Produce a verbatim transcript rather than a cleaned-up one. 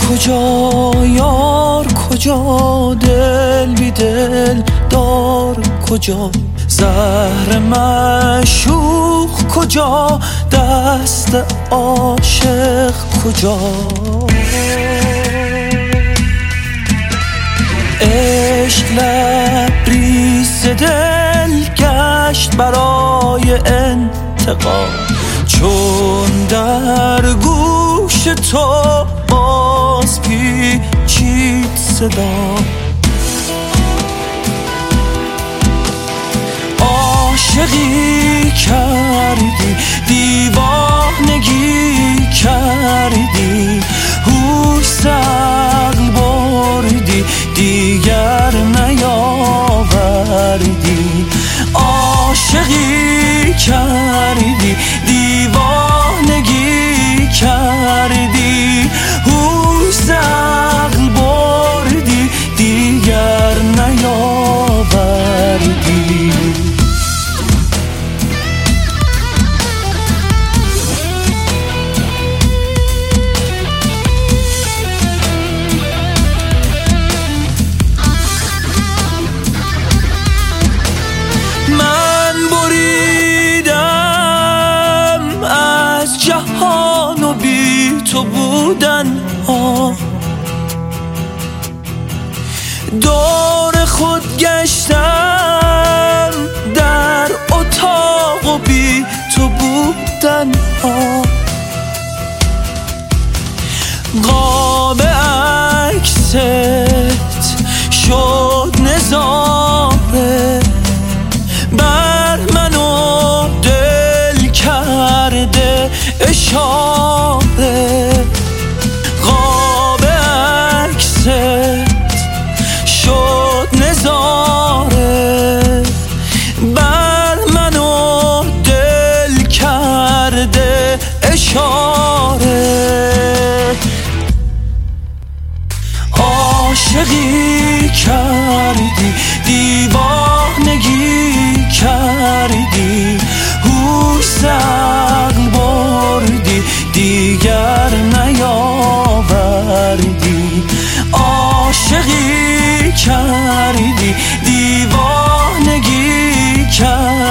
کجا یار کجا، دل بی دل دار کجا، زهر معشوق کجا، دست عاشق کجا. عشق لبریز دل گشت برای انتقام، چون در گوش تو باز پیچید صدا. عاشقی کردی دیوانگی کردی، هوش عقل بردی دیگر نیاوردی. عاشقی کردی دیوانگی کردی، هوش عقل بردی دیگر نیاوردی. من بریدم از جهان و بی تو بودن ها، دور خود گشتم در اتاق و بی تو بودن ها. قاب عکست شد نظاره بر منو، دل کرده اشاره. قاب عکست شد نظاره بر منو، دل کرده اشاره. عاشقی کردی دیوانگی کردی، هوش عقل بردی دیگر نیاوردی. عاشقی کردی دیوانگی کردی،